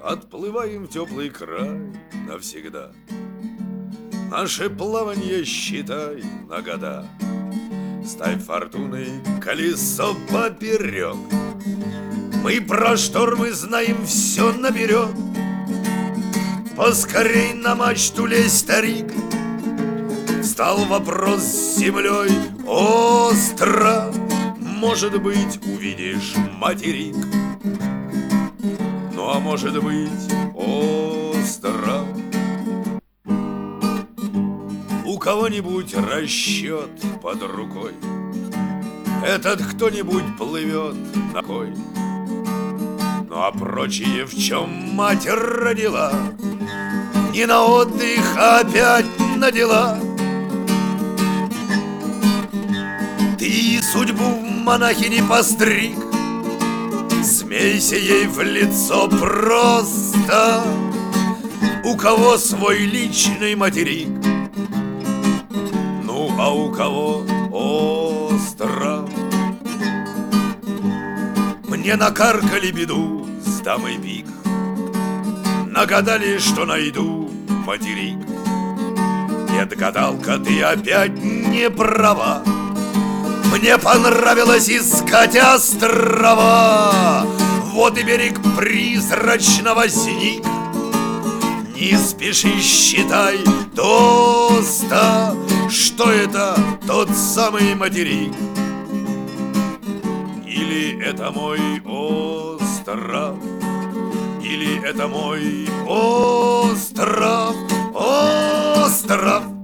отплываем в теплый край навсегда. Наше плаванье считай на года. Ставь фортуной колесо поперек. Мы про штормы знаем все наперед. Поскорей на мачту лезь, старик. Встал вопрос с землей остро. Может быть, увидишь материк. Ну а может быть, остров. У кого-нибудь расчет под рукой. Этот кто-нибудь плывет на кой. Ну а прочие в чем мать родила, не на отдых, а опять на дела. Ты судьбу в монахини постриг, смейся ей в лицо просто. У кого свой личный материк, ну а у кого остров. Мне накаркали беду с дамой пик, нагадали, что найду материк. Нет, гадалка, ты опять не права. Мне понравилось искать острова. Вот и берег призрачно возник. Не спеши, считай до 100, что это тот самый материк. Или это мой остров, или это мой остров, остров.